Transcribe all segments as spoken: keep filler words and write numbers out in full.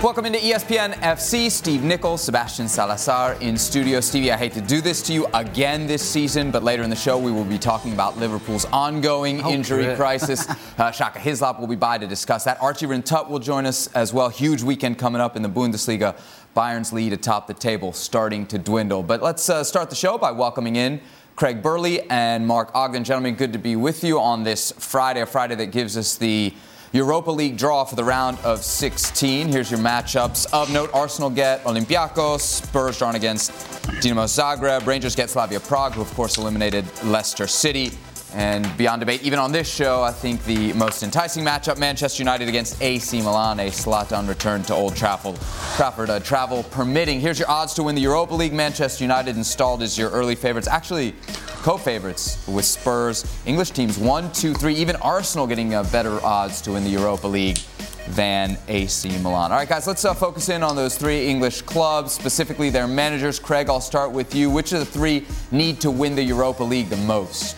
Welcome into E S P N F C. Steve Nichols, Sebastian Salazar in studio. Stevie, I hate to do this to you again this season, but later in the show we will be talking about Liverpool's ongoing oh, injury great. crisis. uh, Shaka Hislop will be by to discuss that. Archie Rintut will join us as well. Huge weekend coming up in the Bundesliga. Bayern's lead atop the table starting to dwindle. But let's uh, start the show by welcoming in Craig Burley and Mark Ogden. Gentlemen, good to be with you on this Friday, a Friday that gives us the Europa League draw for the round of sixteen. Here's your matchups. Of note, Arsenal get Olympiacos, Spurs drawn against Dinamo Zagreb, Rangers get Slavia Prague, who of course eliminated Leicester City. And beyond debate, even on this show, I think the most enticing matchup, Manchester United against A C Milan, a Zlatan return to Old Trafford. Trafford, uh, travel permitting. Here's your odds to win the Europa League. Manchester United installed as your early favorites. Actually, co-favorites with Spurs. English teams one, two, three. Even Arsenal getting uh, better odds to win the Europa League than A C Milan. All right, guys, let's uh, focus in on those three English clubs, specifically their managers. Craig, I'll start with you. Which of the three need to win the Europa League the most?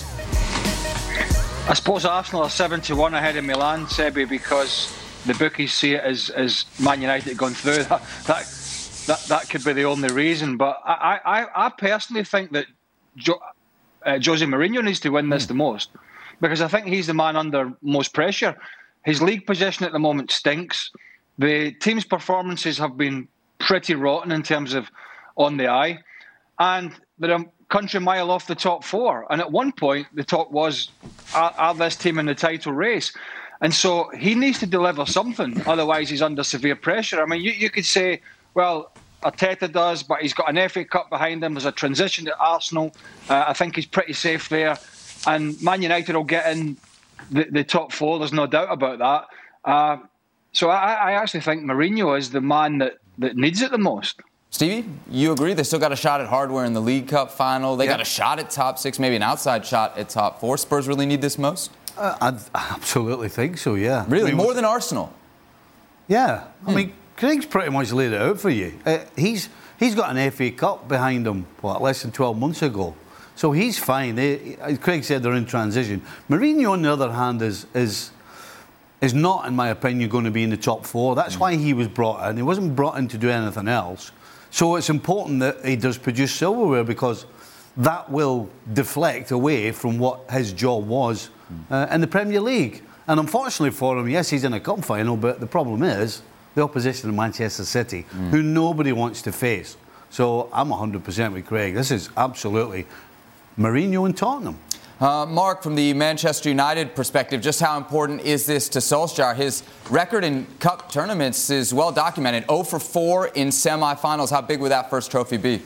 I suppose Arsenal are seven to one ahead of Milan, Sebi, because the bookies see it as, as Man United gone through. That, that that that could be the only reason. But I I, I personally think that jo, uh, Jose Mourinho needs to win this mm. the most, because I think he's the man under most pressure. His league position at the moment stinks. The team's performances have been pretty rotten in terms of on the eye, and they're a country mile off the top four. And at one point, the talk was, are, are this team in the title race? And so he needs to deliver something. Otherwise, he's under severe pressure. I mean, you, you could say, well, Arteta does, but he's got an F A Cup behind him. There's a transition to Arsenal. Uh, I think he's pretty safe there. And Man United will get in the, the top four. There's no doubt about that. Uh, so I, I actually think Mourinho is the man that, that needs it the most. Stevie, you agree? They still got a shot at hardware in the League Cup final. They yeah. got a shot at top six, maybe an outside shot at top four. Spurs really need this most? Uh, I absolutely think so, yeah. Really? I mean, more than Arsenal? Yeah. Hmm. I mean, Craig's pretty much laid it out for you. Uh, he's he's got an F A Cup behind him, what, less than twelve months ago. So he's fine. They, Craig said they're in transition. Mourinho, on the other hand, is is is not, in my opinion, going to be in the top four. That's hmm. why he was brought in. He wasn't brought in to do anything else. So it's important that he does produce silverware, because that will deflect away from what his job was uh, in the Premier League. And unfortunately for him, yes, he's in a cup final, but the problem is the opposition of Manchester City, mm. who nobody wants to face. So I'm one hundred percent with Craig. This is absolutely Mourinho and Tottenham. Uh, Mark, from the Manchester United perspective, just how important is this to Solskjaer? His record in cup tournaments is well documented. oh for four in semi-finals. How big would that first trophy be?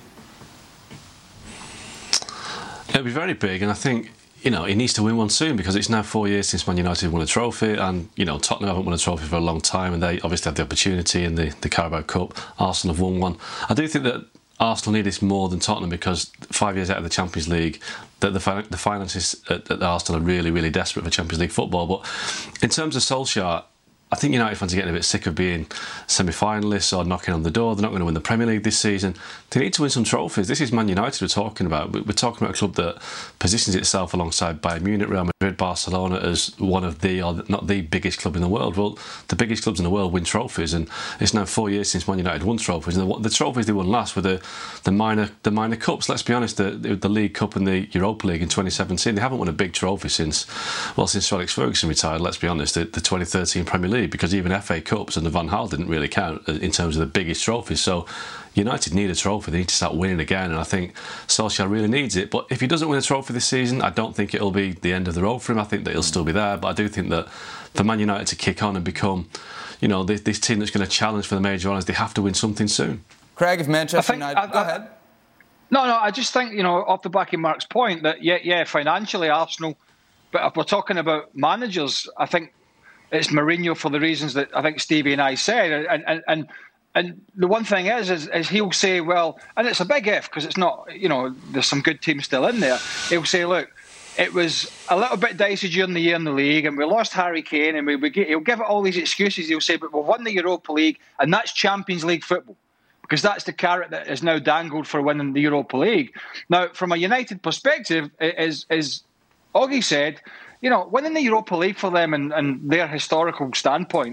It'll be very big, and I think, you know, he needs to win one soon, because it's now four years since Man United won a trophy, and, you know, Tottenham haven't won a trophy for a long time, and they obviously had the opportunity in the, the Carabao Cup. Arsenal have won one. I do think that Arsenal need this more than Tottenham, because five years out of the Champions League, the, the, the finances at, at Arsenal are really, really desperate for Champions League football. But in terms of Solskjaer, I think United fans are getting a bit sick of being semi-finalists or knocking on the door. They're not going to win the Premier League this season. They need to win some trophies. This is Man United we're talking about. We're talking about a club that positions itself alongside Bayern Munich, Real Madrid, Barcelona as one of the, or not the biggest club in the world. Well, the biggest clubs in the world win trophies, and it's now four years since Man United won trophies. And the, the trophies they won last were the, the minor the minor cups. Let's be honest, the, the League Cup and the Europa League in twenty seventeen. They haven't won a big trophy since, well, since Sir Alex Ferguson retired. Let's be honest, the, the twenty thirteen Premier League, because even F A Cups and the Van Gaal didn't really count in terms of the biggest trophies. So United need a trophy. They need to start winning again, and I think Solskjaer really needs it. But if he doesn't win a trophy this season, I don't think it'll be the end of the road for him. I think that he'll still be there, but I do think that for Man United to kick on and become, you know, this, this team that's going to challenge for the major honours, they have to win something soon. Craig, if Manchester think, United... I, I, go ahead. No, no, I just think, you know, off the back of Mark's point, that, yeah, yeah, financially, Arsenal, but if we're talking about managers, I think it's Mourinho for the reasons that I think Stevie and I said. And and and, and the one thing is, is, is he'll say, well, and it's a big if, because it's not, you know, there's some good teams still in there. He'll say, look, it was a little bit dicey during the year in the league, and we lost Harry Kane, and we, we get, he'll give it all these excuses. He'll say, but we've won the Europa League, and that's Champions League football, because that's the carrot that is now dangled for winning the Europa League. Now, from a United perspective, as, as Oggy said, you know, winning the Europa League for them and, and their historical standpoint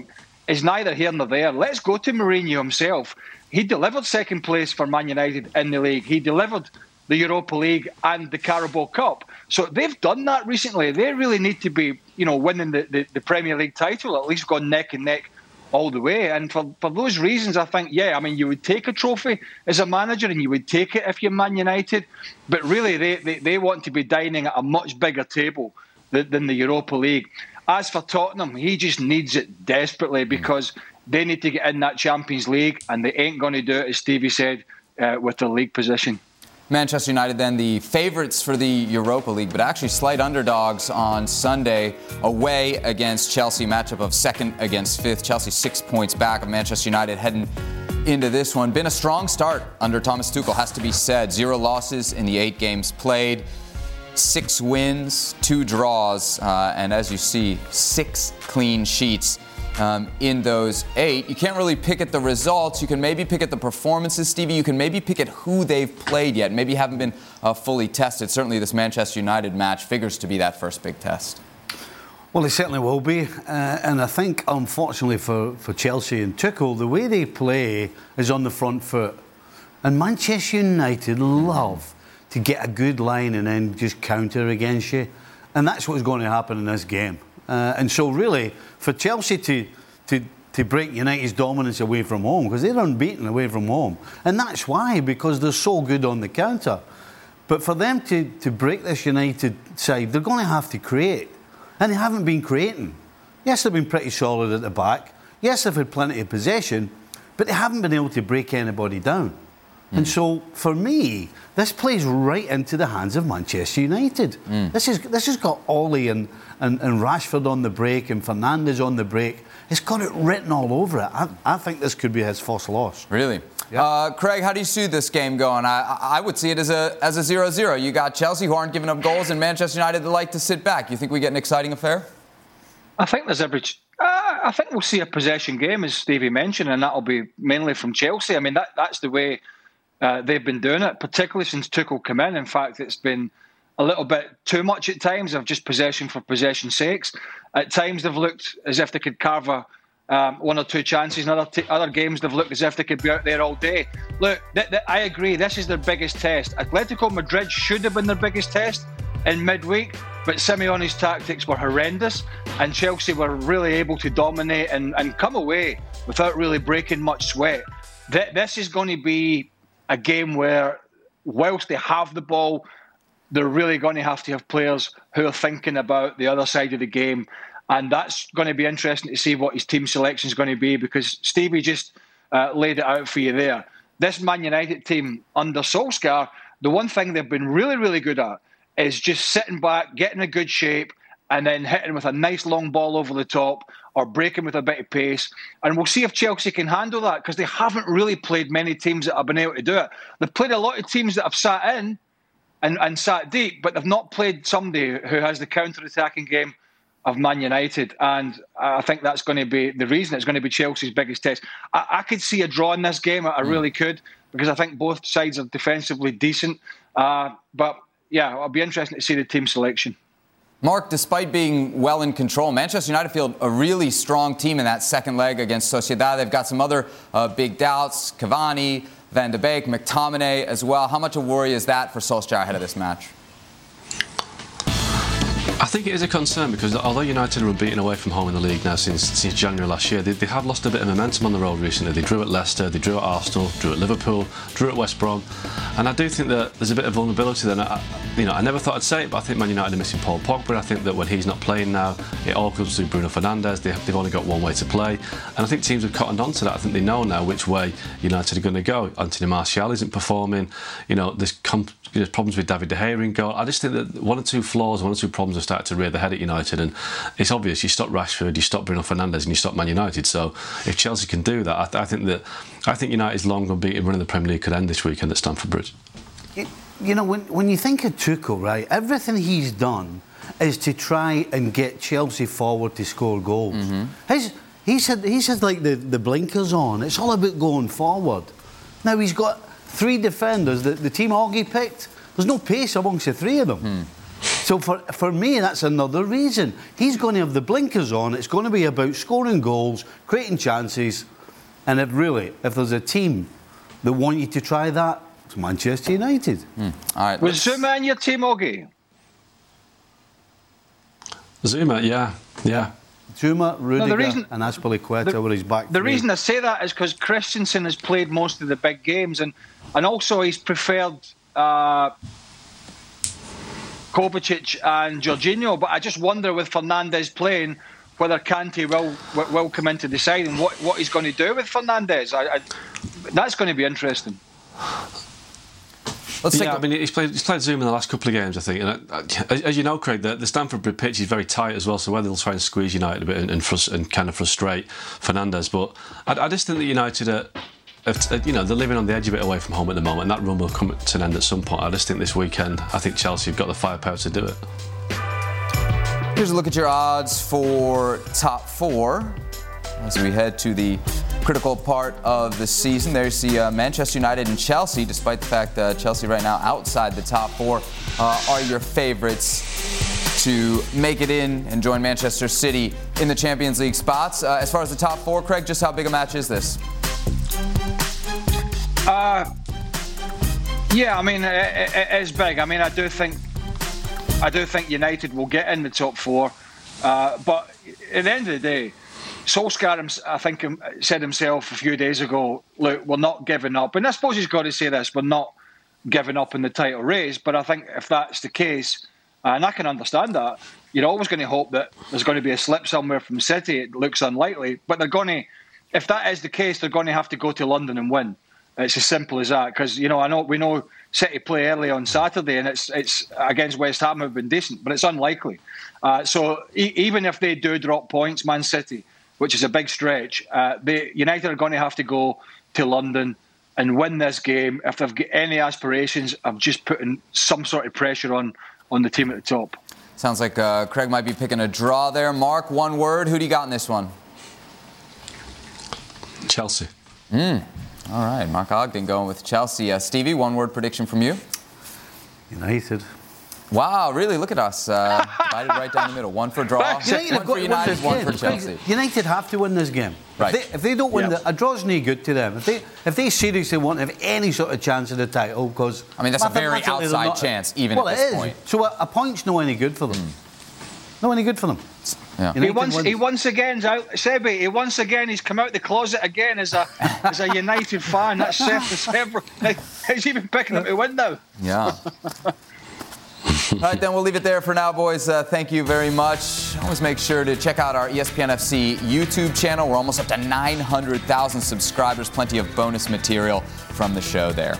is neither here nor there. Let's go to Mourinho himself. He delivered second place for Man United in the league. He delivered the Europa League and the Carabao Cup. So they've done that recently. They really need to be, you know, winning the, the, the Premier League title, at least gone neck and neck all the way. And for, for those reasons, I think, yeah, I mean, you would take a trophy as a manager and you would take it if you're Man United. But really, they, they, they want to be dining at a much bigger table than, than the Europa League. As for Tottenham, he just needs it desperately because they need to get in that Champions League and they ain't going to do it, as Stevie said, uh, with the league position. Manchester United then the favourites for the Europa League, but actually slight underdogs on Sunday away against Chelsea, matchup of second against fifth. Chelsea six points back of Manchester United heading into this one. Been a strong start under Thomas Tuchel, has to be said. Zero losses in the eight games played, six wins, two draws, uh, and as you see, six clean sheets. Um, in those eight. You can't really pick at the results. You can maybe pick at the performances, Stevie. You can maybe pick at who they've played yet. Maybe haven't been uh, fully tested. Certainly this Manchester United match figures to be that first big test. Well, it certainly will be. Uh, and I think, unfortunately for, for Chelsea and Tuchel, the way they play is on the front foot. And Manchester United love to get a good line and then just counter against you. And that's what's going to happen in this game. Uh, and so really, for Chelsea to, to to break United's dominance away from home, because they're unbeaten away from home, and that's why, because they're so good on the counter. But for them to, to break this United side, they're going to have to create. And they haven't been creating. Yes, they've been pretty solid at the back. Yes, they've had plenty of possession, but they haven't been able to break anybody down. Mm. And so, for me, this plays right into the hands of Manchester United. Mm. This is this has got Ollie and, and, and Rashford on the break and Fernandes on the break. It's got it written all over it. I, I think this could be his first loss. Really? Yep. Uh, Craig, how do you see this game going? I, I would see it as a as a zero zero. You got Chelsea, who aren't giving up goals, and Manchester United that like to sit back. You think we get an exciting affair? I think there's every... Uh, I think we'll see a possession game, as Stevie mentioned, and that'll be mainly from Chelsea. I mean, that that's the way... Uh, they've been doing it, particularly since Tuchel came in. In fact, it's been a little bit too much at times of just possession for possession's sakes. At times, they've looked as if they could carve a, um, one or two chances. In other, t- other games, they've looked as if they could be out there all day. Look, th- th- I agree, this is their biggest test. Atletico Madrid should have been their biggest test in midweek, but Simeone's tactics were horrendous, and Chelsea were really able to dominate and, and come away without really breaking much sweat. Th- this is going to be a game where, whilst they have the ball, they're really going to have to have players who are thinking about the other side of the game. And that's going to be interesting to see what his team selection is going to be, because Stevie just uh, laid it out for you there. This Man United team under Solskjaer, the one thing they've been really, really good at is just sitting back, getting a good shape, and then hitting with a nice long ball over the top or breaking with a bit of pace. And we'll see if Chelsea can handle that, because they haven't really played many teams that have been able to do it. They've played a lot of teams that have sat in and, and sat deep, but they've not played somebody who has the counter-attacking game of Man United. And I think that's going to be the reason it's going to be Chelsea's biggest test. I, I could see a draw in this game. I really could, because I think both sides are defensively decent. Uh, but, yeah, it'll be interesting to see the team selection. Mark, despite being well in control, Manchester United feel a really strong team in that second leg against Sociedad. They've got some other uh, big doubts, Cavani, Van de Beek, McTominay as well. How much a worry is that for Solskjaer ahead of this match? I think it is a concern, because although United were beaten away from home in the league now since since January last year, they, they have lost a bit of momentum on the road recently. They drew at Leicester, they drew at Arsenal, drew at Liverpool, drew at West Brom, and I do think that there's a bit of vulnerability there. I, you know, I never thought I'd say it, but I think Man United are missing Paul Pogba. I think that when he's not playing now, it all comes through Bruno Fernandes. They, they've only got one way to play, and I think teams have cottoned on to that. I think they know now which way United are going to go. Anthony Martial isn't performing. You know, there's, com- there's problems with David De Gea in goal. I just think that one or two flaws, one or two problems have started to rear their head at United, and it's obvious. You stop Rashford, you stop Bruno Fernandes, and you stop Man United. So if Chelsea can do that, I, th- I think that I think United's long unbeaten run in the Premier League could end this weekend at Stamford Bridge. You, you know, when when you think of Tuchel, right, everything he's done is to try and get Chelsea forward to score goals. Mm-hmm. His, he's had he's had like the, the blinkers on. It's all about going forward. Now he's got three defenders that the team Augie picked. There's no pace amongst the three of them. Mm. So for, for me, that's another reason. He's going to have the blinkers on. It's going to be about scoring goals, creating chances. And if really, if there's a team that want you to try that, it's Manchester United. Mm. All right. Was Zuma in your team, Oggy? Zuma, yeah, yeah. Zuma, Rudiger, no, reason, and Azpilicueta were his back. The three. reason I say that is because Christensen has played most of the big games, and, and also he's preferred uh, Kovacic and Jorginho. But I just wonder with Fernandes playing whether Kante will will come into the side and what, what he's going to do with Fernandes. I, I, that's going to be interesting. Let's yeah, I mean, he's played, he's played Zoom in the last couple of games, I think. And uh, as you know, Craig, the, the Stamford Bridge pitch is very tight as well, so whether they'll try and squeeze United a bit and, and, frust- and kind of frustrate Fernandes. But I, I just think that United are, are, you know, they're living on the edge of it away from home at the moment, and that run will come to an end at some point. I just think this weekend, I think Chelsea have got the firepower to do it. Here's a look at your odds for top four as we head to the critical part of the season. There's the uh, Manchester United and Chelsea, despite the fact that Chelsea right now outside the top four uh, are your favorites to make it in and join Manchester City in the Champions League spots. Uh, as far as the top four, Craig, just how big a match is this? Uh, yeah, I mean, it, it is big. I mean, I do think I do think United will get in the top four, uh, but at the end of the day, Solskjaer, I think, said himself a few days ago, look, we're not giving up. And I suppose he's got to say this, we're not giving up in the title race. But I think if that's the case, and I can understand that, you're always going to hope that there's going to be a slip somewhere from City. It looks unlikely. But they're going to, if that is the case, they're going to have to go to London and win. It's as simple as that. Because, you know, I know we know City play early on Saturday, and it's it's against West Ham have been decent, but it's unlikely. Uh, so e- even if they do drop points, Man City, which is a big stretch, uh, they, United are going to have to go to London and win this game if they've got any aspirations of just putting some sort of pressure on, on the team at the top. Sounds like uh, Craig might be picking a draw there. Mark, one word. Who do you got in this one? Chelsea. Mm. All right, Mark Ogden going with Chelsea. Uh, Stevie, one word prediction from you? United. Wow, really? Look at us. Uh, divided right down the middle. One for draw, United one for United, one for Chelsea. United have to win this game. Right. If they, if they don't win, Yep. the, a draw's no good to them. If they if they seriously want to have any sort of chance of the title, because I mean, that's a very mathematically they're outside not- chance, even well, at it this is. point. So a, a point's no any good for them. Mm. No any good for them. Yeah. He United once, wins. he once again, Sebi, he once again, he's come out the closet again as a as a United fan. That's several. He's even picking up the window. Yeah. All right, then we'll leave it there for now, boys. Uh, thank you very much. Always make sure to check out our E S P N F C YouTube channel. We're almost up to nine hundred thousand subscribers. Plenty of bonus material from the show there.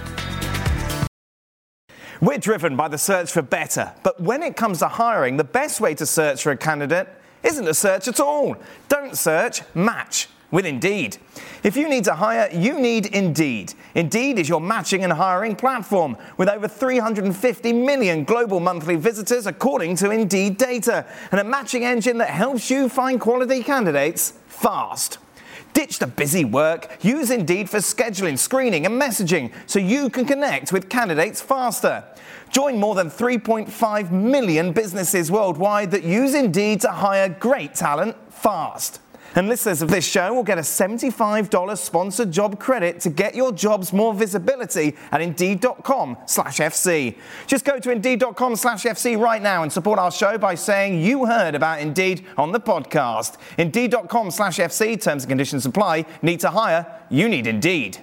We're driven by the search for better, but when it comes to hiring, the best way to search for a candidate isn't to search at all. Don't search, match with Indeed. If you need to hire, you need Indeed. Indeed is your matching and hiring platform with over three hundred fifty million global monthly visitors according to Indeed data, and a matching engine that helps you find quality candidates fast. Ditch the busy work. Use Indeed for scheduling, screening and messaging so you can connect with candidates faster. Join more than three point five million businesses worldwide that use Indeed to hire great talent fast. And listeners of this show will get a seventy-five dollars sponsored job credit to get your jobs more visibility at Indeed.com slash FC. Just go to Indeed.com slash FC right now and support our show by saying you heard about Indeed on the podcast. Indeed.com slash FC, terms and conditions apply. Need to hire? You need Indeed.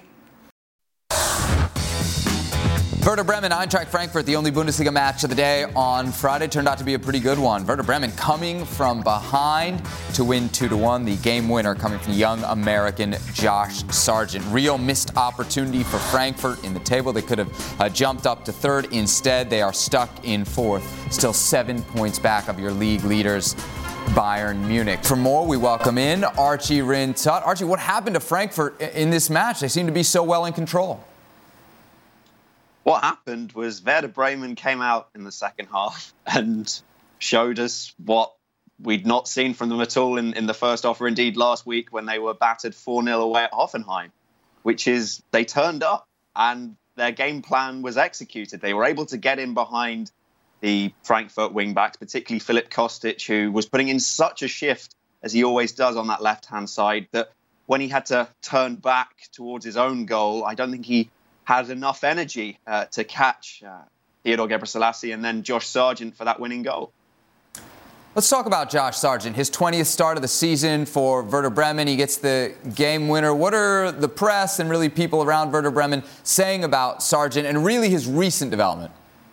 Werder Bremen, Eintracht Frankfurt, the only Bundesliga match of the day on Friday, turned out to be a pretty good one. Werder Bremen coming from behind to win two to one. The game winner coming from young American Josh Sargent. Real missed opportunity for Frankfurt in the table. They could have uh, jumped up to third. Instead, they are stuck in fourth. Still seven points back of your league leaders, Bayern Munich. For more, we welcome in Archie Rintut. Archie, what happened to Frankfurt in this match? They seem to be so well in control. What happened was Werder Bremen came out in the second half and showed us what we'd not seen from them at all in, in the first half, or indeed last week when they were battered four nil away at Hoffenheim, which is they turned up and their game plan was executed. They were able to get in behind the Frankfurt wing-backs, particularly Filip Kostic, who was putting in such a shift, as he always does on that left-hand side, that when he had to turn back towards his own goal, I don't think he had enough energy uh, to catch uh, Theodore Gebrselassie and then Josh Sargent for that winning goal. Let's talk about Josh Sargent, his twentieth start of the season for Werder Bremen. He gets the game winner. What are the press and really people around Werder Bremen saying about Sargent and really his recent development?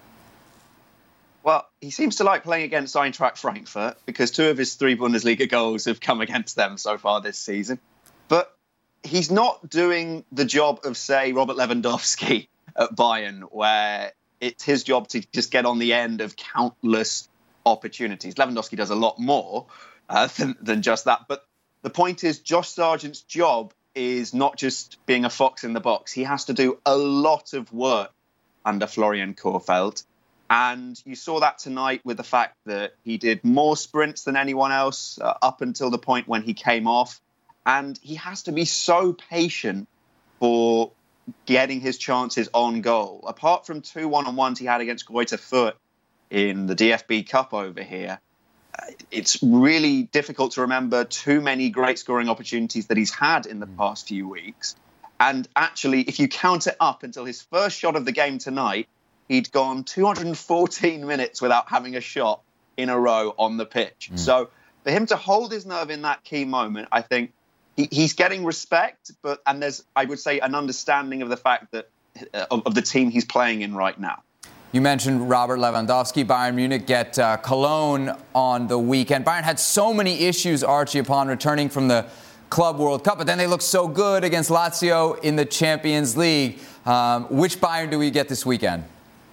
Well, he seems to like playing against Eintracht Frankfurt because two of his three Bundesliga goals have come against them so far this season. But he's not doing the job of, say, Robert Lewandowski at Bayern, where it's his job to just get on the end of countless opportunities. Lewandowski does a lot more uh, than, than just that. But the point is, Josh Sargent's job is not just being a fox in the box. He has to do a lot of work under Florian Kohfeldt. And you saw that tonight with the fact that he did more sprints than anyone else uh, up until the point when he came off. And he has to be so patient for getting his chances on goal. Apart from two one-on-ones he had against Greuther Fürth in the D F B Cup over here, uh, it's really difficult to remember too many great scoring opportunities that he's had in the past few weeks. And actually, if you count it up until his first shot of the game tonight, he'd gone two hundred fourteen minutes without having a shot in a row on the pitch. Mm. So for him to hold his nerve in that key moment, I think he, he's getting respect, but and there's, I would say, an understanding of the fact that uh, of, of the team he's playing in right now. You mentioned Robert Lewandowski. Bayern Munich get uh, Cologne on the weekend. Bayern had so many issues, Archie, upon returning from the Club World Cup, but then they looked so good against Lazio in the Champions League. Um, which Bayern do we get this weekend?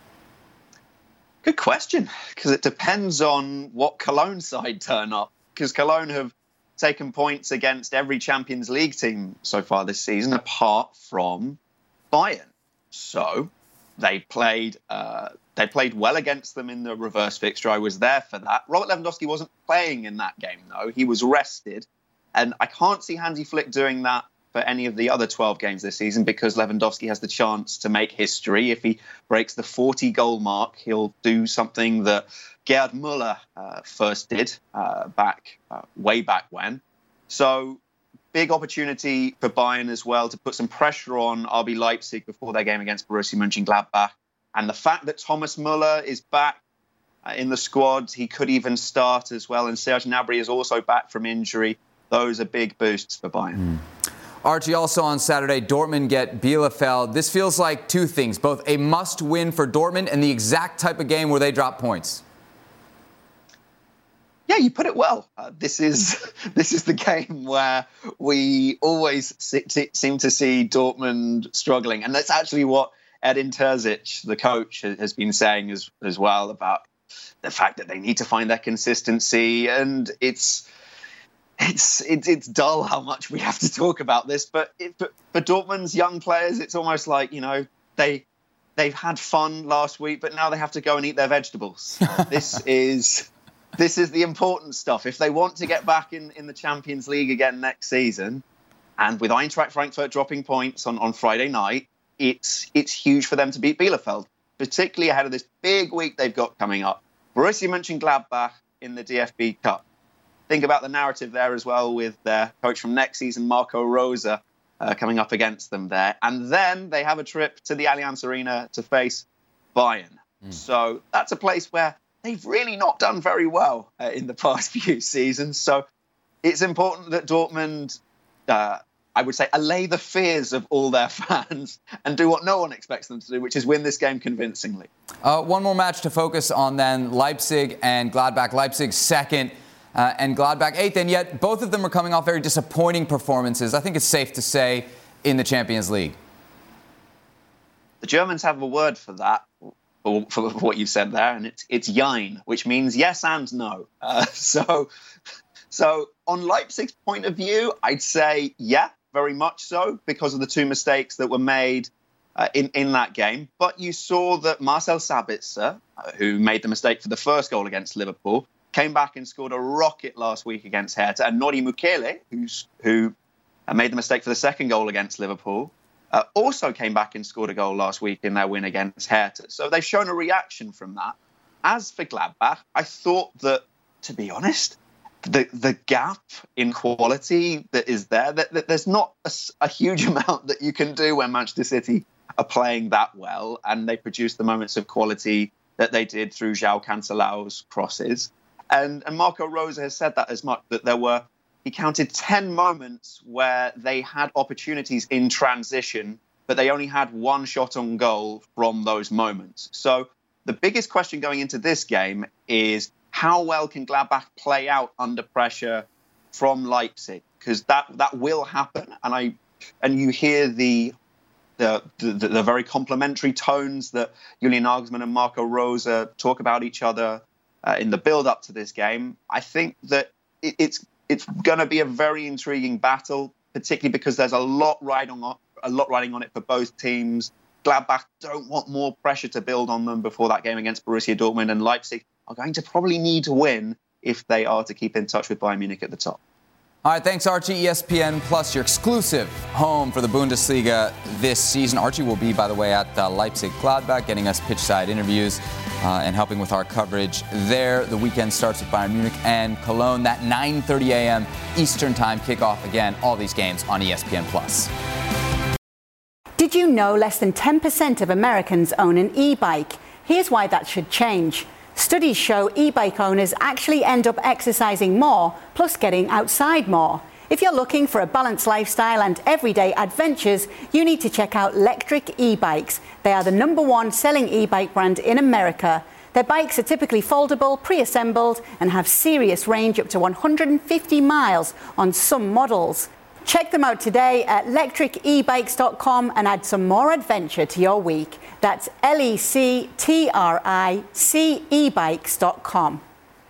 Good question, because it depends on what Cologne side turn up. Because Cologne have taken points against every Champions League team so far this season, apart from Bayern. So they played uh, they played well against them in the reverse fixture. I was there for that. Robert Lewandowski wasn't playing in that game, though. He was rested. And I can't see Hansi Flick doing that for any of the other twelve games this season, because Lewandowski has the chance to make history. If he breaks the forty-goal mark, he'll do something that Gerd Müller uh, first did uh, back uh, way back when. So big opportunity for Bayern as well to put some pressure on R B Leipzig before their game against Borussia Mönchengladbach. And the fact that Thomas Müller is back uh, in the squad, he could even start as well. And Serge Gnabry is also back from injury. Those are big boosts for Bayern. Mm. Archie, also on Saturday, Dortmund get Bielefeld. This feels like two things, both a must-win for Dortmund and the exact type of game where they drop points. Yeah, you put it well. Uh, this is this is the game where we always see, seem to see Dortmund struggling. And that's actually what Edin Terzic, the coach, has been saying as, as well, about the fact that they need to find their consistency. And it's... It's, it's it's dull how much we have to talk about this, but it, for, for Dortmund's young players, it's almost like, you know, they they've had fun last week, but now they have to go and eat their vegetables. this is this is the important stuff. If they want to get back in, in the Champions League again next season, and with Eintracht Frankfurt dropping points on, on Friday night, it's it's huge for them to beat Bielefeld, particularly ahead of this big week they've got coming up. Borussia Mönchengladbach in the D F B Cup. Think about the narrative there as well with their coach from next season, Marco Rosa, uh, coming up against them there. And then they have a trip to the Allianz Arena to face Bayern. Mm. So that's a place where they've really not done very well uh, in the past few seasons. So it's important that Dortmund, uh, I would say, allay the fears of all their fans and do what no one expects them to do, which is win this game convincingly. Uh, one more match to focus on then, Leipzig and Gladbach. Leipzig second. Uh, and Gladbach eighth, and yet both of them are coming off very disappointing performances, I think it's safe to say, in the Champions League. The Germans have a word for that, for, for what you said there, and it's it's Jein, which means yes and no. Uh, so, so on Leipzig's point of view, I'd say yeah, very much so, because of the two mistakes that were made uh, in, in that game. But you saw that Marcel Sabitzer, uh, who made the mistake for the first goal against Liverpool, came back and scored a rocket last week against Hertha. And Nori Mukele, who's, who made the mistake for the second goal against Liverpool, uh, also came back and scored a goal last week in their win against Hertha. So they've shown a reaction from that. as for Gladbach, I thought that, to be honest, the the gap in quality that is there, that, that there's not a, a huge amount that you can do when Manchester City are playing that well and they produce the moments of quality that they did through João Cancelao's crosses. And, and Marco Rose has said that as much, that there were, he counted ten moments where they had opportunities in transition, but they only had one shot on goal from those moments. So the biggest question going into this game is, how well can Gladbach play out under pressure from Leipzig? Because that that will happen, and I and you hear the the the, the very complimentary tones that Julian Nagelsmann and Marco Rose talk about each other uh, in the build-up to this game. I think that it, it's it's going to be a very intriguing battle, particularly because there's a lot riding on a lot riding on it for both teams. Gladbach don't want more pressure to build on them before that game against Borussia Dortmund, and Leipzig are going to probably need to win if they are to keep in touch with Bayern Munich at the top. All right, thanks, Archie. E S P N Plus, your exclusive home for the Bundesliga this season. Archie will be, by the way, at uh, Leipzig Gladbach, getting us pitch-side interviews uh, and helping with our coverage there. The weekend starts with Bayern Munich and Cologne. That nine thirty a.m. Eastern Time kickoff. Again, all these games on E S P N Plus. Did you know less than ten percent of Americans own an e-bike? Here's why that should change. Studies show e-bike owners actually end up exercising more, plus getting outside more. If you're looking for a balanced lifestyle and everyday adventures, you need to check out Lectric e-bikes. They are the number one selling e-bike brand in America. Their bikes are typically foldable, pre-assembled, and have serious range up to one hundred fifty miles on some models. Check them out today at lectric e bikes dot com and add some more adventure to your week. That's L E C T R I C e bikes dot com.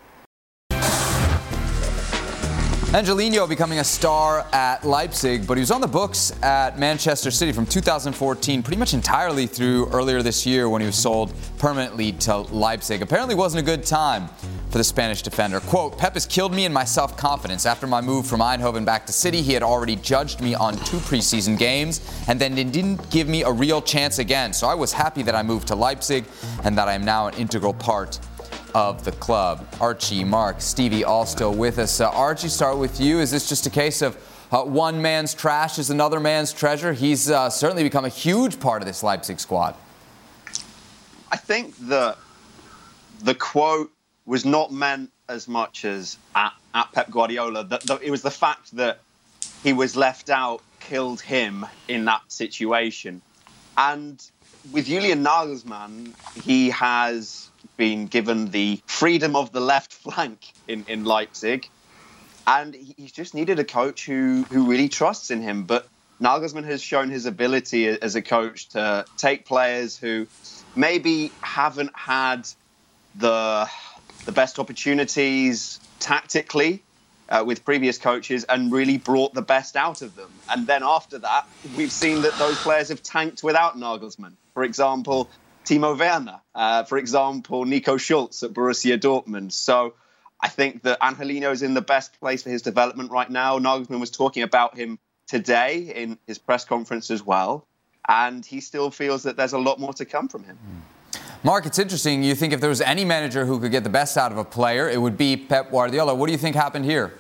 Angelino becoming a star at Leipzig, but he was on the books at Manchester City from two thousand fourteen, pretty much entirely through earlier this year when he was sold permanently to Leipzig. Apparently wasn't a good time for the Spanish defender. Quote, Pep has killed me in my self-confidence. After my move from Eindhoven back to City, he had already judged me on two preseason games and then didn't give me a real chance again. So I was happy that I moved to Leipzig and that I am now an integral part of the club. Archie, Mark, Stevie all still with us. Uh, Archie, start with you. Is this just a case of uh, one man's trash is another man's treasure? He's uh, certainly become a huge part of this Leipzig squad. I think the the quote was not meant as much as at, at Pep Guardiola. The, the, it was the fact that he was left out killed him in that situation. And with Julian Nagelsmann, he has been given the freedom of the left flank in, in Leipzig. And he, he's just needed a coach who, who really trusts in him. But Nagelsmann has shown his ability as a coach to take players who maybe haven't had the the best opportunities tactically uh, with previous coaches and really brought the best out of them. And then after that, we've seen that those players have tanked without Nagelsmann. For example, Timo Werner. Uh, for example, Nico Schulz at Borussia Dortmund. So I think that Angelino is in the best place for his development right now. Nagelsmann was talking about him today in his press conference as well. And he still feels that there's a lot more to come from him. Mm. Mark, it's interesting. You think if there was any manager who could get the best out of a player, it would be Pep Guardiola. What do you think happened here?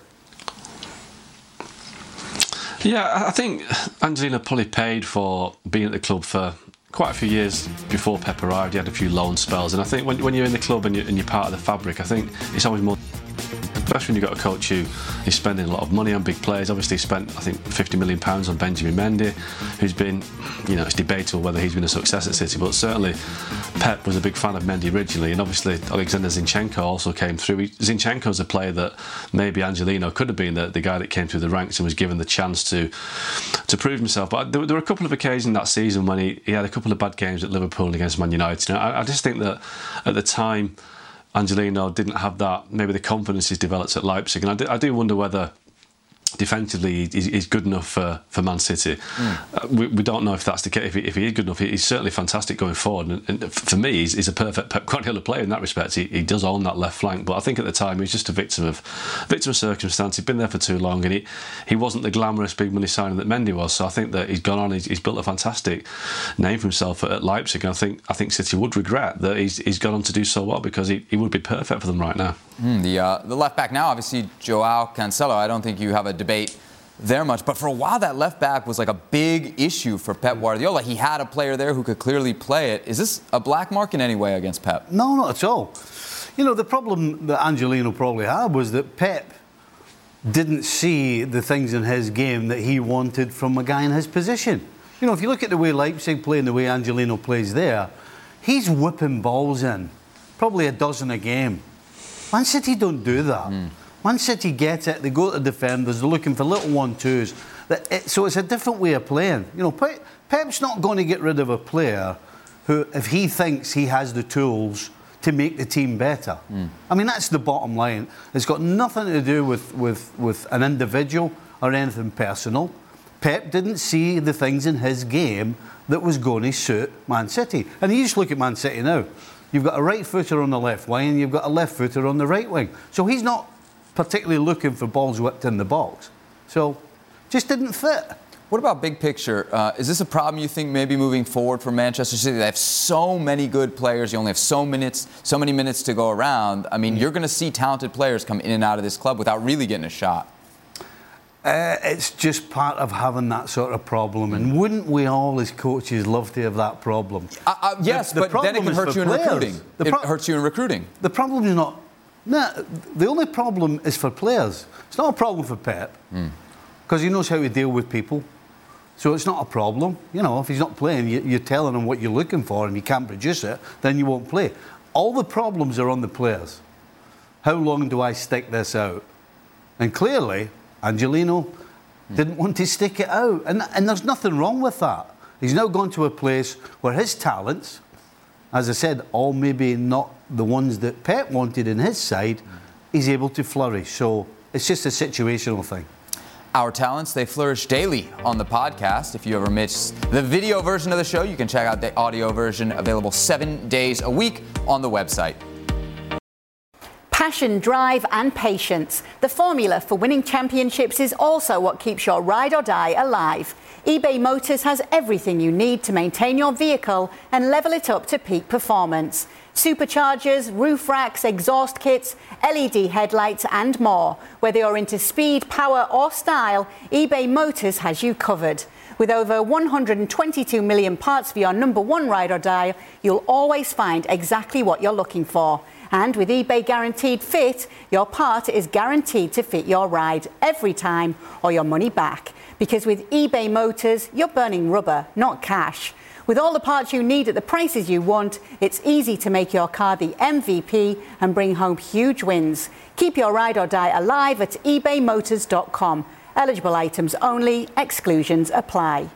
Yeah, I think Angelino probably paid for being at the club for quite a few years before Pep arrived. He had a few loan spells. And I think when, when you're in the club and you're, and you're part of the fabric, I think it's always more... especially when you've got a coach who is spending a lot of money on big players. Obviously he spent, I think, fifty million pounds on Benjamin Mendy, who's been, you know, it's debatable whether he's been a success at City, but certainly Pep was a big fan of Mendy originally, and obviously Alexander Zinchenko also came through. Zinchenko's a player that maybe Angelino could have been the, the guy that came through the ranks and was given the chance to to prove himself. But there, there were a couple of occasions that season when he, he had a couple of bad games at Liverpool and against Man United. And I, I just think that at the time Angelino didn't have that, maybe the confidence he's developed at Leipzig. And I do, I do wonder whether defensively he's, he's good enough for, for Man City. Mm. Uh, we, we don't know if that's the case. If he, if he is good enough, he's certainly fantastic going forward. And, and for me, he's, he's a perfect Pep Guardiola player in that respect. He, he does own that left flank, but I think at the time he was just a victim of victim of circumstance. He'd been there for too long, and he, he wasn't the glamorous big money signing that Mendy was. So I think that he's gone on. He's, he's built a fantastic name for himself at, at Leipzig. And I think I think City would regret that he's, he's gone on to do so well, because he, he would be perfect for them right now. Mm, the uh, the left back now, obviously Joao Cancelo. I don't think you have a debate there much, but for a while that left back was like a big issue for Pep Guardiola. He had a player there who could clearly play it. Is this a black mark in any way against Pep? No, not at all. You know, the problem that Angelino probably had was that Pep didn't see the things in his game that he wanted from a guy in his position. You know, if you look at the way Leipzig play and the way Angelino plays there, he's whipping balls in, probably a dozen a game. Man City don't do that. Mm. Man City get it, they go to the defenders, they're looking for little one-twos. So it's a different way of playing. You know, Pep's not going to get rid of a player who, if he thinks he has the tools to make the team better. Mm. I mean, that's the bottom line. It's got nothing to do with, with, with an individual or anything personal. Pep didn't see the things in his game that was going to suit Man City. And you just look at Man City now. You've got a right footer on the left wing and you've got a left footer on the right wing. So he's not particularly looking for balls whipped in the box. So, just didn't fit. What about big picture? Uh, is this a problem you think maybe moving forward for Manchester City? They have so many good players. You only have so minutes, so many minutes to go around. I mean, mm. you're going to see talented players come in and out of this club without really getting a shot. Uh, it's just part of having that sort of problem. And wouldn't we all as coaches love to have that problem? Uh, uh, yes, the, the but then it can hurt you in players. recruiting. The pro- it hurts you in recruiting. The problem is not... No, the only problem is for players. It's not a problem for Pep, because mm. he knows how to deal with people. So it's not a problem. You know, if he's not playing, you, you're telling him what you're looking for and you can't produce it, then you won't play. All the problems are on the players. How long do I stick this out? And clearly, Angelino mm. didn't want to stick it out. And, and there's nothing wrong with that. He's now gone to a place where his talents, as I said, all maybe not the ones that Pep wanted in his side, he's able to flourish. So it's just a situational thing. Our talents, they flourish daily on the podcast. If you ever missed the video version of the show, you can check out the audio version, available seven days a week on the website. Passion, drive and patience. The formula for winning championships is also what keeps your ride or die alive. eBay Motors has everything you need to maintain your vehicle and level it up to peak performance. Superchargers, roof racks, exhaust kits, L E D headlights and more. Whether you're into speed, power or style, eBay Motors has you covered. With over one hundred twenty-two million parts for your number one ride or die, you'll always find exactly what you're looking for. And with eBay Guaranteed Fit, your part is guaranteed to fit your ride every time or your money back. Because with eBay Motors, you're burning rubber, not cash. With all the parts you need at the prices you want, it's easy to make your car the M V P and bring home huge wins. Keep your ride or die alive at ebay motors dot com. Eligible items only, exclusions apply.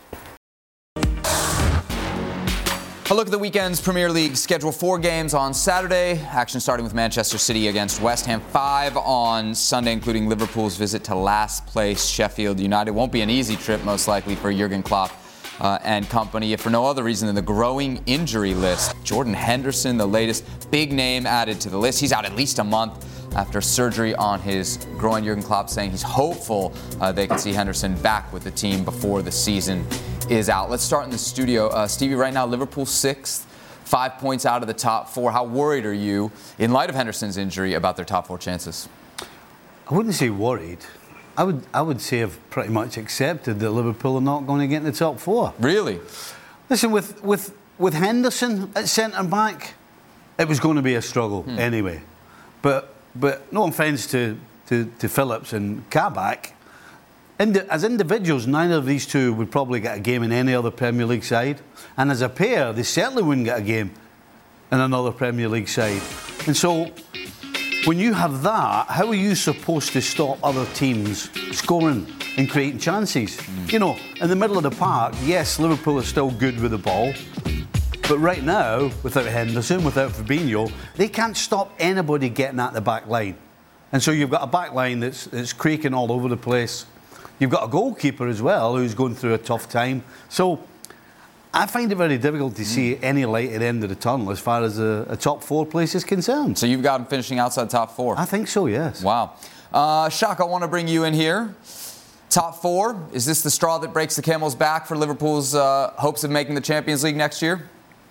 A look at the weekend's Premier League schedule. Four games on Saturday. Action starting with Manchester City against West Ham. Five on Sunday, including Liverpool's visit to last place Sheffield United. Won't be an easy trip, most likely, for Jurgen Klopp uh, and company, if for no other reason than the growing injury list. Jordan Henderson, the latest big name added to the list. He's out at least a month after surgery on his groin. Jurgen Klopp saying he's hopeful uh, they can see Henderson back with the team before the season is out. Let's start in the studio. Uh, Stevie, right now, Liverpool sixth, five points out of the top four. How worried are you, in light of Henderson's injury, about their top four chances? I wouldn't say worried. I would I would say I've pretty much accepted that Liverpool are not going to get in the top four. Really? Listen, with with, with Henderson at centre-back, it was going to be a struggle hmm. anyway. But but no offence to, to, to Phillips and Kabak, Indi- as individuals, neither of these two would probably get a game in any other Premier League side. And as a pair, they certainly wouldn't get a game in another Premier League side. And so, when you have that, how are you supposed to stop other teams scoring and creating chances? Mm. You know, in the middle of the park, yes, Liverpool are still good with the ball. But right now, without Henderson, without Fabinho, they can't stop anybody getting at the back line. And so you've got a back line that's, that's creaking all over the place. You've got a goalkeeper as well who's going through a tough time. So I find it very difficult to see any light at the end of the tunnel as far as a, a top four place is concerned. So you've got them finishing outside top four? I think so, yes. Wow. Uh, Shaq, I want to bring you in here. Top four, is this the straw that breaks the camel's back for Liverpool's uh, hopes of making the Champions League next year?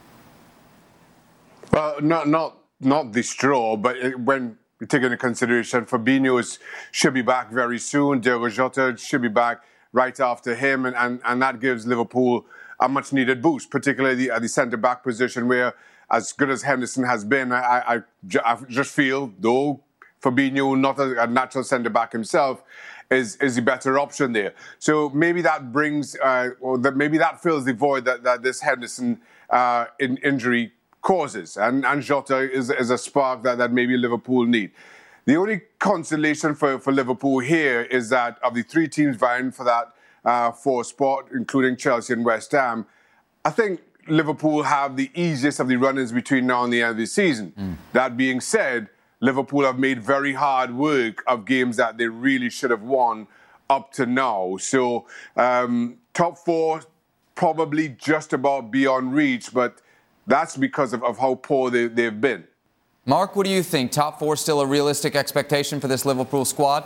Well, not not not the straw, but it, when you take into consideration Fabinho is, should be back very soon, Diogo Jota should be back right after him, and, and, and that gives Liverpool a much-needed boost, particularly at the centre-back position where, as good as Henderson has been, I, I, I just feel, though Fabinho, not a, a natural centre-back himself, is is the better option there. So maybe that brings, uh, or that maybe that fills the void that, that this Henderson uh, in, injury causes. And, and Jota is, is a spark that, that maybe Liverpool need. The only consolation for, for Liverpool here is that of the three teams vying for that uh, fourth spot, including Chelsea and West Ham, I think Liverpool have the easiest of the run-ins between now and the end of the season. Mm. That being said, Liverpool have made very hard work of games that they really should have won up to now. So um, top four, probably just about beyond reach, but that's because of, of how poor they, they've been. Mark, what do you think? Top four still a realistic expectation for this Liverpool squad?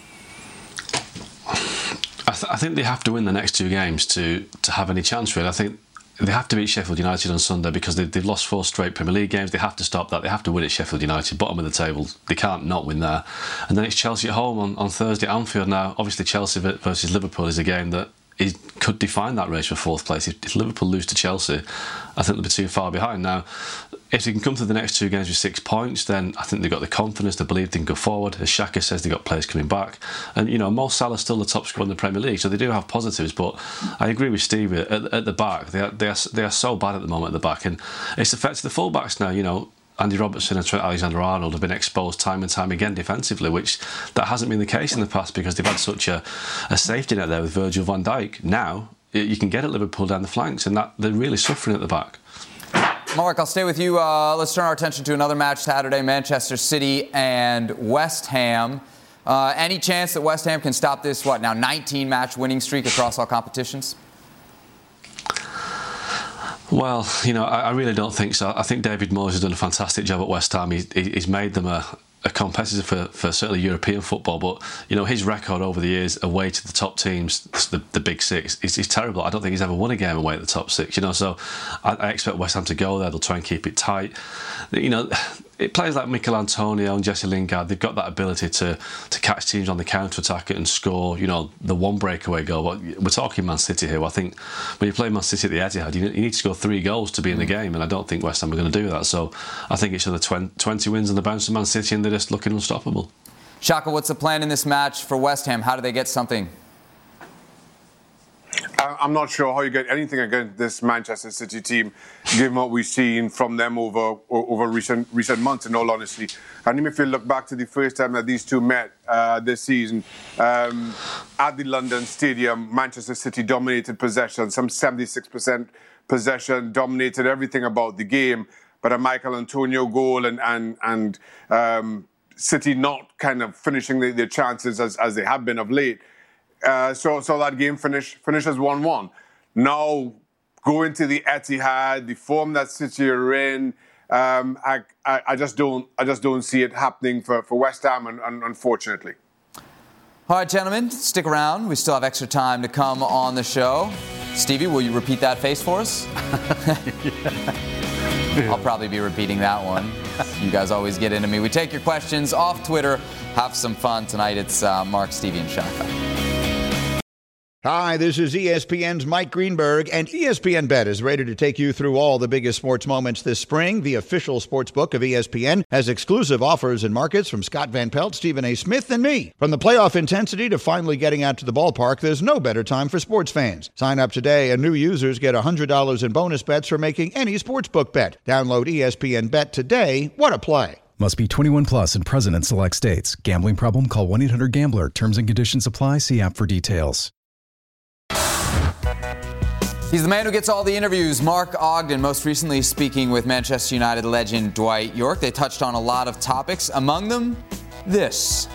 I, th- I think they have to win the next two games to, to have any chance, really. I think they have to beat Sheffield United on Sunday because they, they've lost four straight Premier League games. They have to stop that. They have to win at Sheffield United, bottom of the table. They can't not win there. And then it's Chelsea at home on, on Thursday at Anfield. Now, obviously, Chelsea versus Liverpool is a game that is, could define that race for fourth place. If, if Liverpool lose to Chelsea, I think they'll be too far behind. Now, if they can come to the next two games with six points, then I think they've got the confidence to believe they can go forward. As Xhaka says, they've got players coming back. And, you know, Mo Salah's still the top scorer in the Premier League, so they do have positives. But I agree with Steve, at, at the back, they are, they, are, they are so bad at the moment at the back. And it's affected the full-backs now, you know. Andy Robertson and Trent Alexander-Arnold have been exposed time and time again defensively, which that hasn't been the case in the past because they've had such a, a safety net there with Virgil van Dijk. Now, you can get at Liverpool down the flanks, and that they're really suffering at the back. Mark, I'll stay with you. Uh, let's turn our attention to another match Saturday, Manchester City and West Ham. Uh, any chance that West Ham can stop this, what, now nineteen-match winning streak across all competitions? Well, you know, I, I really don't think so. I think David Moyes has done a fantastic job at West Ham. He, he's made them a, a competitor for, for certainly European football, but, you know, his record over the years away to the top teams, the, the big six, is, is terrible. I don't think he's ever won a game away at the top six, you know, so I, I expect West Ham to go there. They'll try and keep it tight. You know, it, players like Mikel Antonio and Jesse Lingard, they've got that ability to to catch teams on the counter-attack and score, you know, the one breakaway goal. We're talking Man City here. I think when you play Man City at the Etihad, you, you need to score three goals to be in the game, and I don't think West Ham are going to do that. So I think it's another twenty wins on the bounce of Man City, and they're just looking unstoppable. Xhaka, what's the plan in this match for West Ham? How do they get something? I'm not sure how you get anything against this Manchester City team, given what we've seen from them over over recent recent months, in all honesty. And even if you look back to the first time that these two met uh, this season, um, at the London Stadium, Manchester City dominated possession, some seventy-six percent possession, dominated everything about the game. But a Michael Antonio goal and and and um, City not kind of finishing the, their chances as, as they have been of late. Uh, so, so that game finish, finishes one one. Now, going to the Etihad, the form that City are in, um, I, I, I just don't, I just don't see it happening for, for West Ham, and, and unfortunately. All right, gentlemen, stick around. We still have extra time to come on the show. Stevie, will you repeat that face for us? I'll probably be repeating that one. You guys always get into me. We take your questions off Twitter. Have some fun tonight. It's uh, Mark, Stevie, and Xhaka. Hi, this is E S P N's Mike Greenberg, and E S P N Bet is ready to take you through all the biggest sports moments this spring. The official sports book of E S P N has exclusive offers and markets from Scott Van Pelt, Stephen A. Smith, and me. From the playoff intensity to finally getting out to the ballpark, there's no better time for sports fans. Sign up today, and new users get one hundred dollars in bonus bets for making any sportsbook bet. Download E S P N Bet today. What a play. Must be twenty-one plus and present in select states. Gambling problem? Call one eight hundred gambler. Terms and conditions apply. See app for details. He's the man who gets all the interviews, Mark Ogden, most recently speaking with Manchester United legend Dwight Yorke. They touched on a lot of topics, among them this.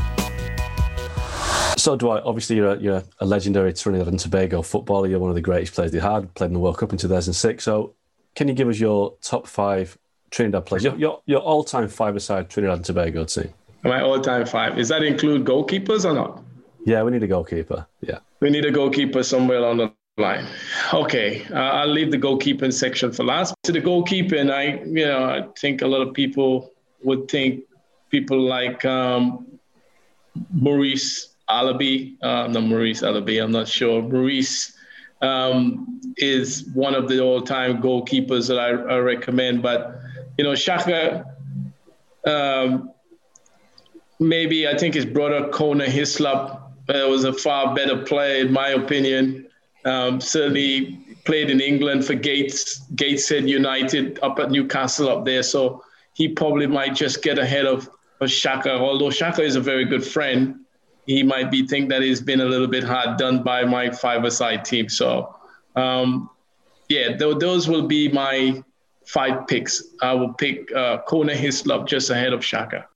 So, Dwight, obviously you're a, you're a legendary Trinidad and Tobago footballer. You're one of the greatest players they had, played in the World Cup in two thousand six. So, can you give us your top five Trinidad players, your, your, your all-time five-a-side Trinidad and Tobago team? My all-time five. Does that include goalkeepers or not? Yeah, we need a goalkeeper, yeah. We need a goalkeeper somewhere along the line. Okay, uh, I'll leave the goalkeeping section for last. To the goalkeeping, I, you know, I think a lot of people would think people like um, Maurice Alabi, uh, no, Maurice Alabi, I'm not sure. Maurice um, is one of the all-time goalkeepers that I, I recommend. But, you know, Shaka, um, maybe I think his brother, Kona Hislop, uh, was a far better player, in my opinion. Um, certainly played in England for Gates, Gateshead United up at Newcastle up there. So he probably might just get ahead of, of Shaka. Although Shaka is a very good friend, he might be think that he's been a little bit hard done by my five-a-side team. So, um, yeah, th- those will be my five picks. I will pick uh, Kona Hislop just ahead of Shaka.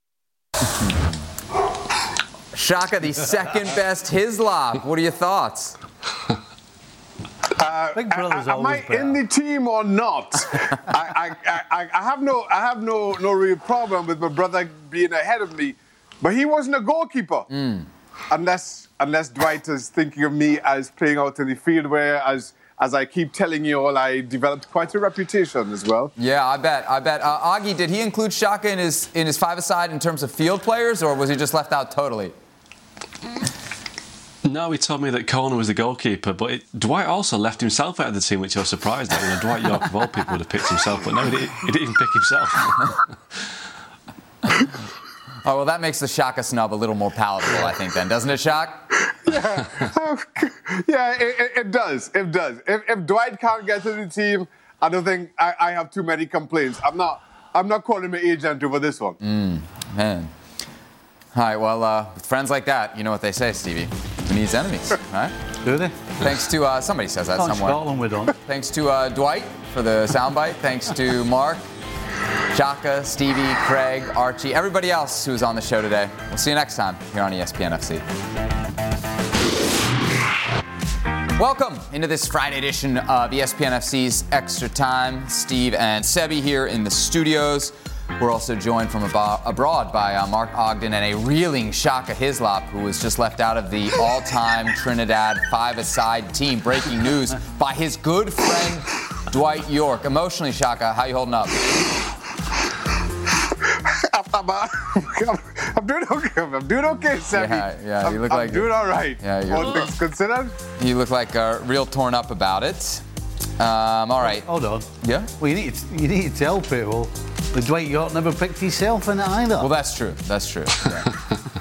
Shaka, the second best Hislop. What are your thoughts? Uh, Big Brother's am I always better. in the team or not? I, I, I, I have no, I have no, no real problem with my brother being ahead of me, but he wasn't a goalkeeper, mm. unless unless Dwight is thinking of me as playing out in the field, where as as I keep telling you all, I developed quite a reputation as well. Yeah, I bet, I bet. Uh, Augie, did he include Shaka in his in his five-a-side in terms of field players, or was he just left out totally? No, he told me that Kona was the goalkeeper, but it, Dwight also left himself out of the team, which I was surprised at. You know, Dwight York, of all people, would have picked himself, but no, he didn't, he didn't even pick himself. Oh, well, that makes the Shaka snub a little more palatable, I think, then, doesn't it, Shaq? Yeah, yeah, it, it, it does, it does. If, if Dwight can't get to the team, I don't think I, I have too many complaints. I'm not, I'm not calling my agent over this one. Mm, man. All right, well, uh, with friends like that, you know what they say, Stevie. Who needs enemies, right? Do they? Thanks to, uh, somebody says that On somewhere. Scotland we don't. Thanks to uh, Dwight for the soundbite. Thanks to Mark, Shaka, Stevie, Craig, Archie, everybody else who's on the show today. We'll see you next time here on E S P N F C. Welcome into this Friday edition of E S P N F C's Extra Time. Steve and Sebi here in the studios. We're also joined from abo- abroad by uh, Mark Ogden and a reeling Shaka Hislop, who was just left out of the all-time Trinidad five-a-side team. Breaking news by his good friend Dwight York. Emotionally, Shaka, how you holding up? I'm, I'm, I'm doing okay. I'm doing okay, Sammy. Yeah, yeah, I'm, you look I'm like doing all right. Yeah, you're, all things considered. You look like uh, real torn up about it. Um, all right. Hold on. Yeah. Well, you need to, you need to tell people that Dwight York never picked himself in it either. Well, that's true. That's true. Yeah.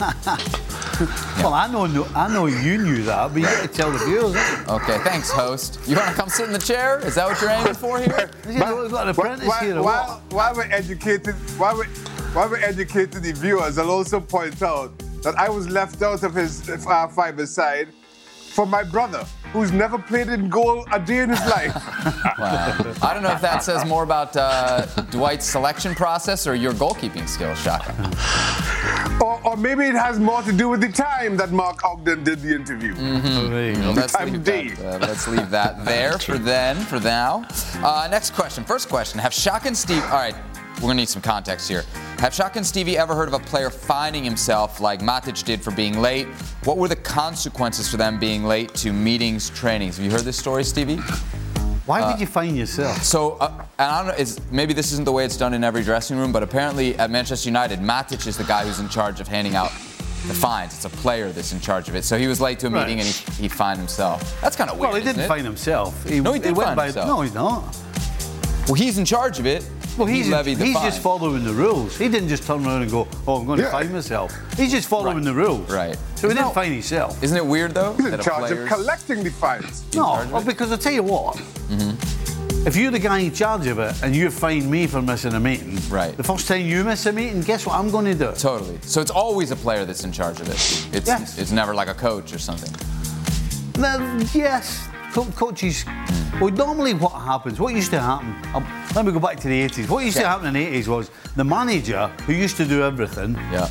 Well, I know, I know you knew that, but you got to tell the viewers. Okay, thanks, host. You want to come sit in the chair? Is that what you're aiming for here? You know, we've got an apprentice while, here. Or while, what? while we're educated, while we're, while we're educating the viewers, I'll also point out that I was left out of his uh, five-a-side for my brother, who's never played in goal a day in his life. Wow. I don't know if that says more about uh, Dwight's selection process or your goalkeeping skills, Shaka. Or, or maybe it has more to do with the time that Mark Ogden did the interview. Mm-hmm. Well, let's, leave that, uh, let's leave that there for then, for now. Uh, next question. First question. Have Shaka and Steve... All right, we're going to need some context here. Have Shaka and Stevie ever heard of a player finding himself like Matic did for being late? What were the consequences for them being late to meetings, trainings? Have you heard this story, Stevie? Why uh, did you find yourself? So, uh, and I don't know, is, maybe this isn't the way it's done in every dressing room, but apparently at Manchester United, Matic is the guy who's in charge of handing out the fines. It's a player that's in charge of it. So he was late to a Right. meeting and he, he fined himself. That's kind of weird. Well, he didn't isn't it? find himself. He, No, he did went find by, himself. No, he's not. Well, he's in charge of it. Well, He he's, levied the he's fine. just following the rules. He didn't just turn around and go, oh, I'm going to Yeah. find myself. He's just following Right. the rules. Right. So he Isn't didn't that- find himself. Isn't it weird, though? He's in that a charge of player's- collecting the fines. No, charge of well, it? because I'll tell you what. Mm-hmm. If you're the guy in charge of it and you find me for missing a meeting, Right. the first time you miss a meeting, guess what I'm going to do? Totally. So it's always a player that's in charge of it. It's, Yes. it's never like a coach or something. Then, yes, co- coaches. Well, normally what happens, what used to happen, um, let me go back to the eighties. What used Okay. to happen in the eighties was the manager, who used to do everything, Yeah.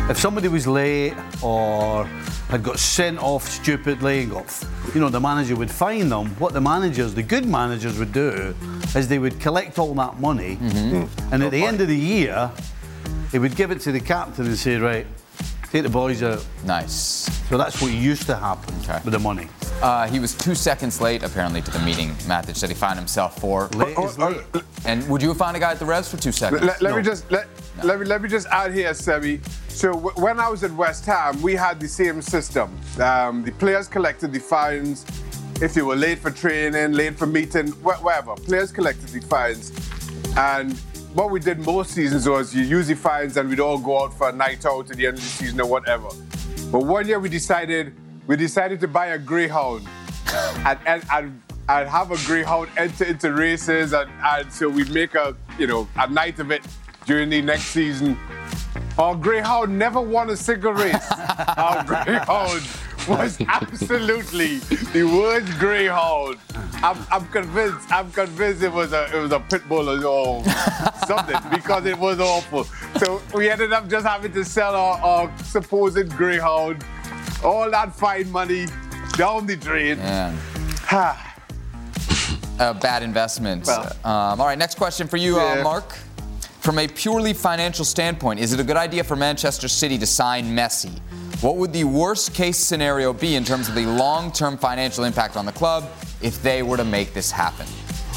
if somebody was late or had got sent off stupidly and got, you know, the manager would fine them. What the managers, the good managers would do is they would collect all that money, mm-hmm. and at the end of the year, they would give it to the captain and say, right, take the boys out. Nice. So that's what used to happen okay. with the money. Uh, he was two seconds late, apparently, to the meeting. Matic said he fined himself for. Late is late. And would you have fined a guy at the Revs for two seconds? Let, let no. me just let, no. let me let me just add here, Sebi. So w- when I was at West Ham, we had the same system. Um, the players collected the fines if they were late for training, late for meeting, wh- whatever. Players collected the fines, and what we did most seasons was you use the fines and we'd all go out for a night out at the end of the season or whatever. But one year we decided we decided to buy a greyhound and and, and, and have a greyhound enter into races, and, and so we'd make a you know a night of it during the next season. Our greyhound never won a single race. Our greyhound was absolutely the worst greyhound. I'm, I'm convinced. I'm convinced it was a it was a pit bull or something because it was awful. So we ended up just having to sell our, our supposed greyhound, all that fine money down the drain. A bad investment. Well, um, all right, next question for you, yeah. uh, Mark. From a purely financial standpoint, is it a good idea for Manchester City to sign Messi? What would the worst case scenario be in terms of the long-term financial impact on the club if they were to make this happen?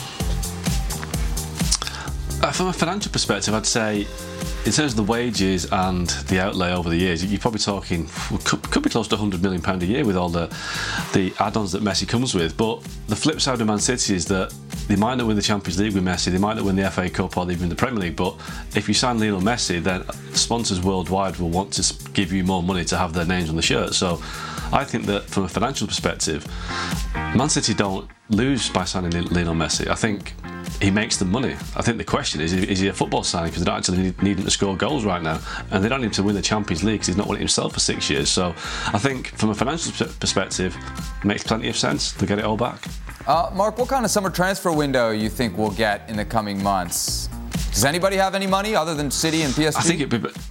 Uh, from a financial perspective, I'd say in terms of the wages and the outlay over the years, you're probably talking, could, could be close to one hundred million pounds a year with all the the add-ons that Messi comes with. But the flip side of Man City is that they might not win the Champions League with Messi, they might not win the F A Cup or even the Premier League, but if you sign Lionel Messi, then sponsors worldwide will want to give you more money to have their names on the shirt. So I think that from a financial perspective, Man City don't lose by signing Lionel Messi. I think he makes the money. I think the question is, is he a football signing? Because they don't actually need, need him to score goals right now. And they don't need him to win the Champions League because he's not won it himself for six years. So I think from a financial perspective, it makes plenty of sense to get it all back. Uh, Mark, what kind of summer transfer window you think we'll get in the coming months? Does anybody have any money other than City and P S G? I think it'd be...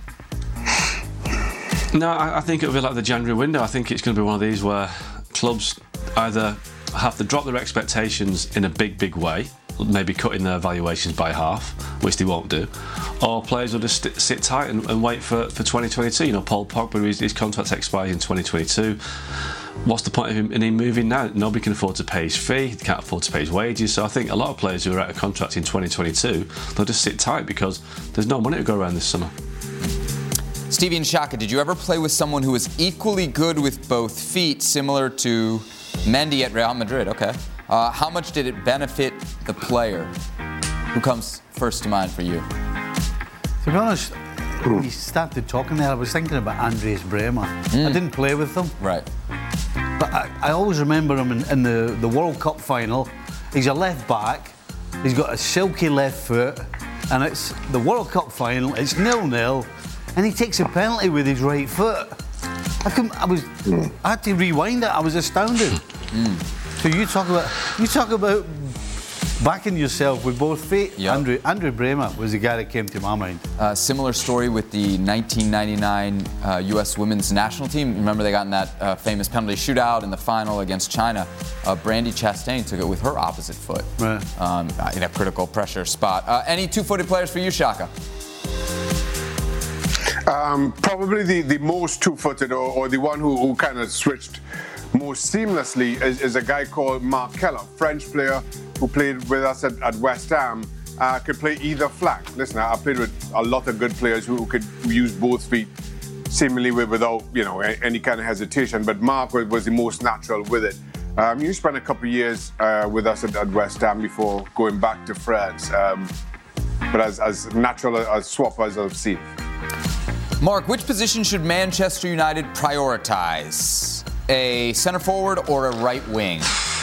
No, I, I think it'll be like the January window. I think it's going to be one of these where clubs either have to drop their expectations in a big, big way, maybe cutting their valuations by half, which they won't do, or players will just st- sit tight and, and wait for, for twenty twenty-two. You know, Paul Pogba, his, his contract expires in twenty twenty-two. What's the point of him in him moving now? Nobody can afford to pay his fee, he can't afford to pay his wages. So I think a lot of players who are out of contract in twenty twenty-two, they'll just sit tight because there's no money to go around this summer. Stevie and Shaka, did you ever play with someone who was equally good with both feet, similar to Mendy at Real Madrid? Okay. Uh, how much did it benefit the player? Who comes first to mind for you? To be honest, when you started talking there, I was thinking about Andreas Bremer. Mm. I didn't play with him. Right. But I, I always remember him in, in the, the World Cup final. He's a left back. He's got a silky left foot. And it's the World Cup final. It's nil-nil. And he takes a penalty with his right foot. I couldn't, I was, I had to rewind it. I was astounded. Mm. So you talk about, you talk about backing yourself with both feet. Yep. Andre, Andre Bremer was the guy that came to my mind. Uh, similar story with the nineteen ninety-nine uh, U S women's national team. Remember they got in that uh, famous penalty shootout in the final against China. Uh, Brandi Chastain took it with her opposite foot right. um, in a critical pressure spot. Uh, any two-footed players for you, Shaka? Um, probably the, the most two-footed or, or the one who, who kind of switched most seamlessly is, is a guy called Marc Keller, French player who played with us at, at West Ham. Uh, could play either flank. Listen, I played with a lot of good players who, who could use both feet seemingly without, you know, any kind of hesitation. But Marc was, was the most natural with it. Um, you spent a couple of years uh, with us at, at West Ham before going back to France. Um, but as, as natural a, a swap as I've seen. Mark, which position should Manchester United prioritize? A center forward or a right wing?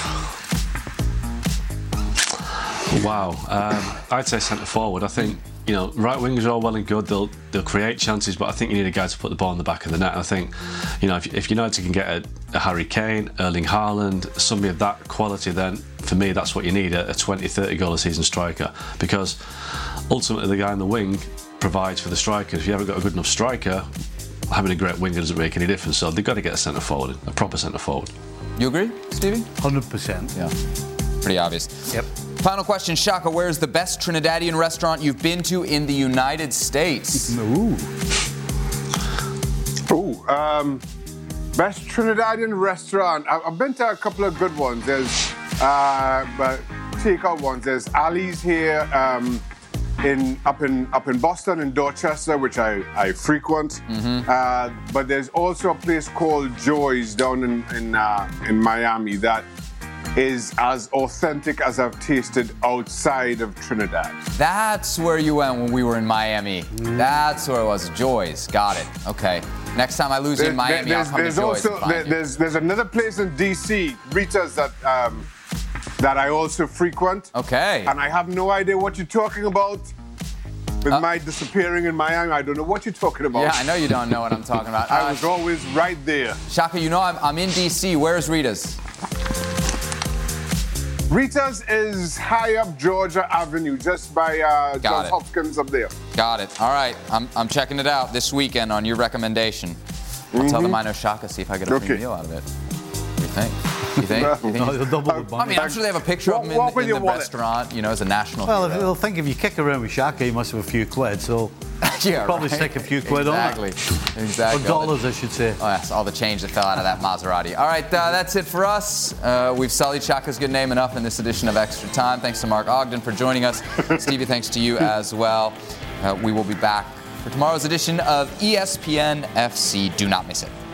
Wow, um, I'd say centre forward. I think, you know, right wingers are all well and good. They'll they'll create chances, but I think you need a guy to put the ball in the back of the net. And I think, you know, if, if United can get a, a Harry Kane, Erling Haaland, somebody of that quality, then for me that's what you need, a, a twenty, thirty goal a season striker. Because ultimately the guy in the wing provides for the striker. If you haven't got a good enough striker, having a great winger doesn't make any difference. So they've got to get a centre forward, in, a proper centre forward. You agree, Stevie? one hundred percent. Yeah. Pretty obvious. Yep. Final question, Shaka. Where's the best Trinidadian restaurant you've been to in the United States? Ooh. Ooh. Um, best Trinidadian restaurant. I- I've been to a couple of good ones. There's uh, but takeout ones. There's Ali's here um, in up in up in Boston in Dorchester, which I, I frequent. Mm-hmm. Uh, but there's also a place called Joy's down in in, uh, in Miami that is as authentic as I've tasted outside of Trinidad. That's where you went when we were in Miami. Mm. That's where it was. Joy's. Got it. Okay. Next time I lose There- in Miami, there- I'll come there's to Joy's. also and find there- you. there's there's another place in D C, Rita's, that um, that I also frequent. Okay. And I have no idea what you're talking about. With Uh, my disappearing in Miami, I don't know what you're talking about. Yeah, I know you don't know what I'm talking about. I Uh, was always right there. Shaka, you know I'm, I'm in D C. Where's Rita's? Rita's is high up Georgia Avenue, just by uh, Johns it. Hopkins up there. Got it. All right. I'm, I'm checking it out this weekend on your recommendation. I'll tell them I know Shaka, see if I get a free Okay. meal out of it. What do you think? You think? You think No, you'll double the I mean, I'm sure they have a picture of him in, Walk with in your the wallet. restaurant, you know, as a national Well, if, hero. they'll think if you kick around with Shaka, you must have a few quid. So Yeah, probably right. stick a few quid exactly. on it. Exactly. Or dollars, I should say. Oh, yes, all the change that fell out of that Maserati. All right, uh, that's it for us. Uh, we've sullied Shaka's good name enough in this edition of Extra Time. Thanks to Mark Ogden for joining us. Stevie, thanks to you as well. Uh, we will be back for tomorrow's edition of E S P N F C. Do not miss it.